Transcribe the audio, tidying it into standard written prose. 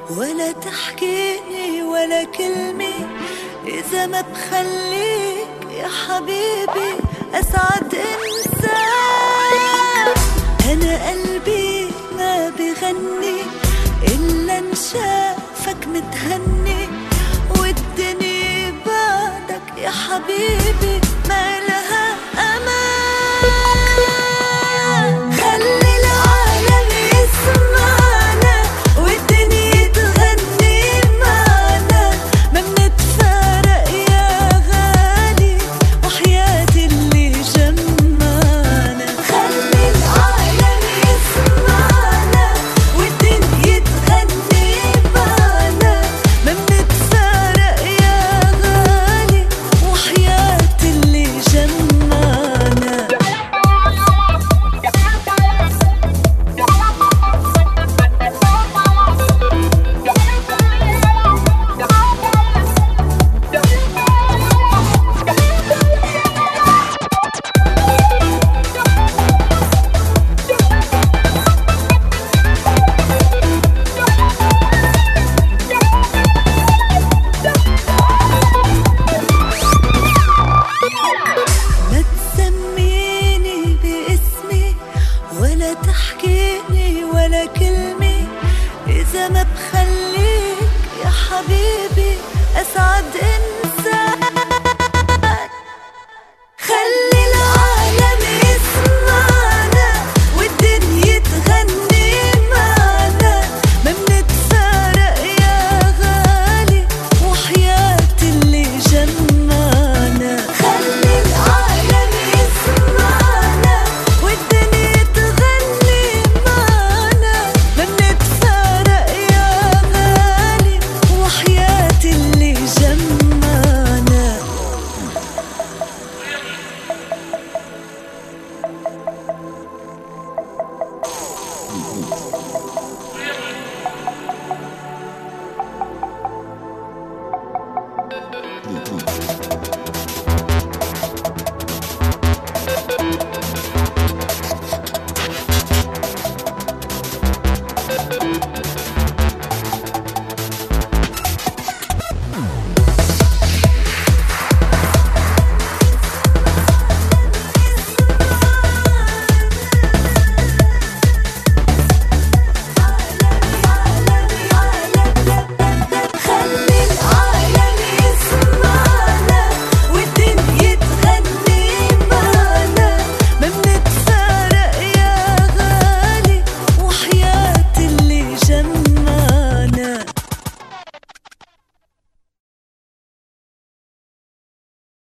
ولا تحكيني ولا كلمة إذا ما بخليك يا حبيبي أسعد إنسان. أنا قلبي ما بغني إلا إن شافك متهني، والدنيا بعدك يا حبيبي ما لها أمان. خلي العالم يسمعنا والدنيا تغني معنا، ما منتفارق يا غالي وحياة اللي جمعنا. خلي العالم يسمعنا والدنيا تغني معنا، ما منتفارق يا غالي وحياة اللي جمعنا. ما تسميني باسمي ولا تحكيني ولا كلمة إذا ما بخليك يا حبيبي أسعد